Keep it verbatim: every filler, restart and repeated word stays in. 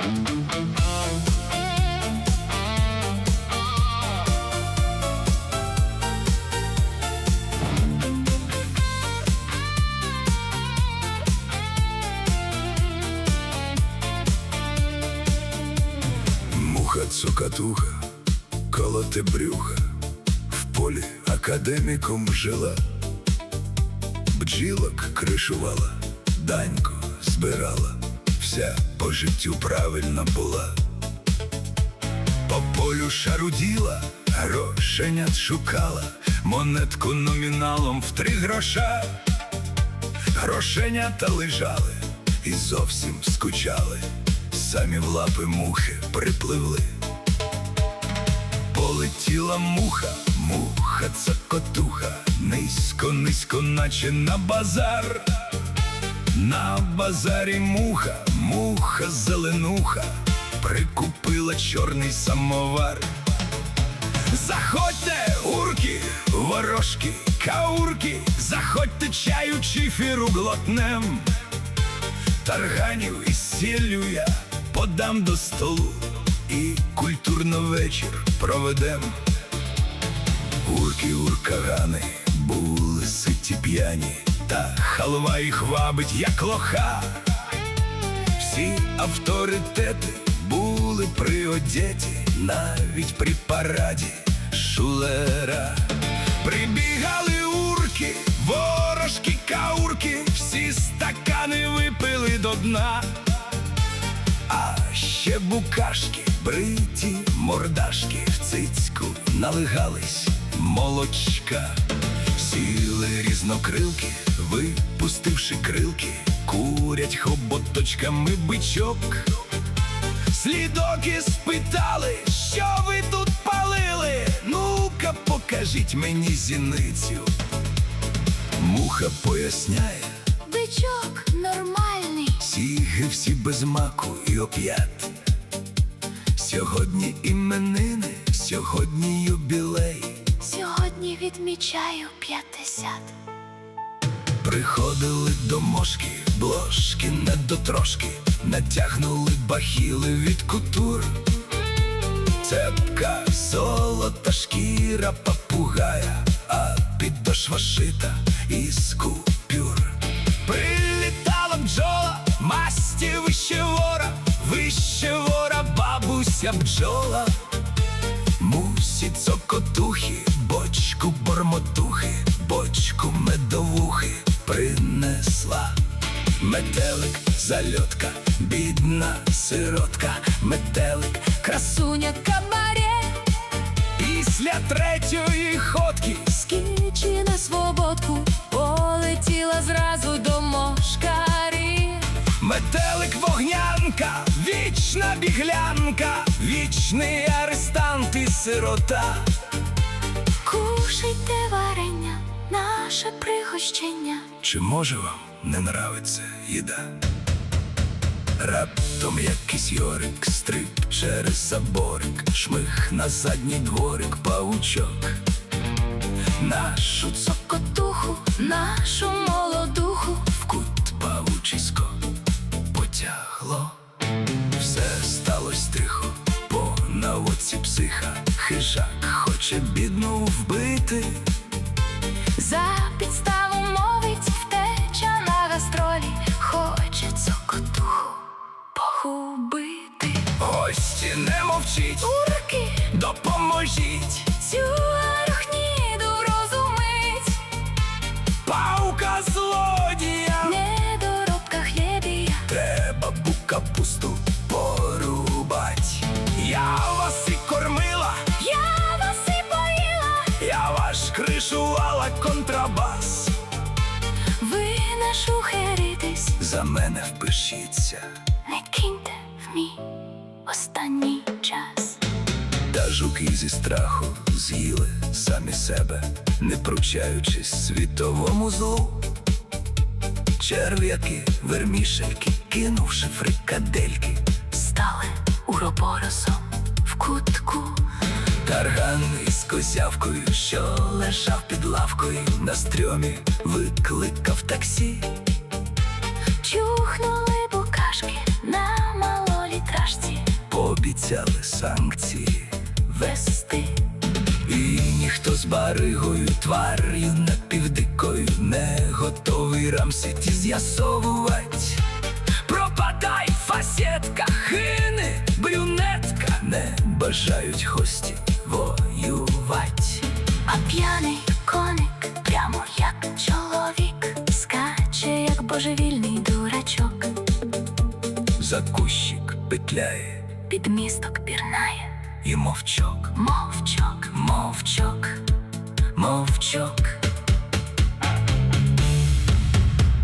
Цокотуха, колоте брюха, в полі академіком жила, бджілок кришувала, данько збирала, вся по життю правильна була. По полю шаруділа, грошенят шукала, монетку номіналом в три гроша. Грошенята лежали і зовсім скучали, самі в лапи мухи припливли. Полетіла муха, муха цокотуха, низько, низько, наче на базар. На базарі муха, муха зеленуха, прикупила чорний самовар. Заходьте, урки, ворожки, каурки, заходьте, чаю чифіру глотнем. Тарганів із сіллю я подам до столу і культурно вечір проведем. Урки, уркагани, були ситі п'яні, та халва їх вабить, як лоха. Всі авторитети були приодеті, навіть при параді шулера. Прибігали урки, ворожки, каурки, всі стакани випили до дна. А ще букашки, бриті мордашки, в цицьку налигались молочка. Сіли різнокрилки, випустивши крилки, курять хоботочками бичок. Слідоки спитали, що ви тут палили? Ну-ка покажіть мені зіницю. Муха поясняє: бичок нормальний. Сіги всі без маку і оп'ят. Сьогодні іменини, сьогодні юбілей. Сьогодні відмічаю п'ятдесят. Приходили до мошки, блошки недотрошки, натягнули бахіли від кутур. Цепка, золота шкіра папугая, а підошва шита із купюр. Прилітала бджола, масті вище вора, вище вора бабуся бджола. Мусі цокотухи, бочку бормотухи, бочку медовухи принесла. Метелик, зальотка, бідна сиротка, метелик, Красуня кабаре. Після третьої ходки Скічі на свободку полетіла зразу до мошкарі. метелик, вогнянка, вічна біглянка, вічний арестант і сирота. Кушайте варення, наше пригощення. Чи може вам не нравиться їда? Раптом якийсь йорик стриб через заборик, шмих на задній дворик павучок. Нашу Цокотуху, нашу молодуху в кут павучисько потягло. Все сталось тихо, по наводці психа. Хижак хоче бідну вбити. за підставу мовить втеча на гастролі. Хоче цокотуху погубити. Гості, не мовчіть, Урки, допоможіть, цю арахніду врозумить. паука злодія. Недоробка хлєбія. Треба бу капусту порубать. Я вас і кормила, Я вас і поїла. я ваш кришувала контрабас. Ви не шухеритесь, За мене впишіться. не киньте в мій останній час. Та жуки зі страху з'їли самі себе, не пручаючись світовому злу. Черв'яки, вермішельки, кинувши фрикадельки, Стали уроборосом в кутку. тарган із козявкою, що лежав під лавкою, на стрьомі викликав таксі. Чухнули букашки на малолітражці. обіцяли санкції вести. І ніхто з баригою, тварю напівдикою не готовий рамсити з'ясовувать. Пропадай, фасетка, хини, брюнетка, не бажають гості воювать. А п'яний коник, прямо як чоловік, скаче, як божевільний дурачок. За кущик петляє Під місток пірнає, і мовчок, мовчок, мовчок, мовчок.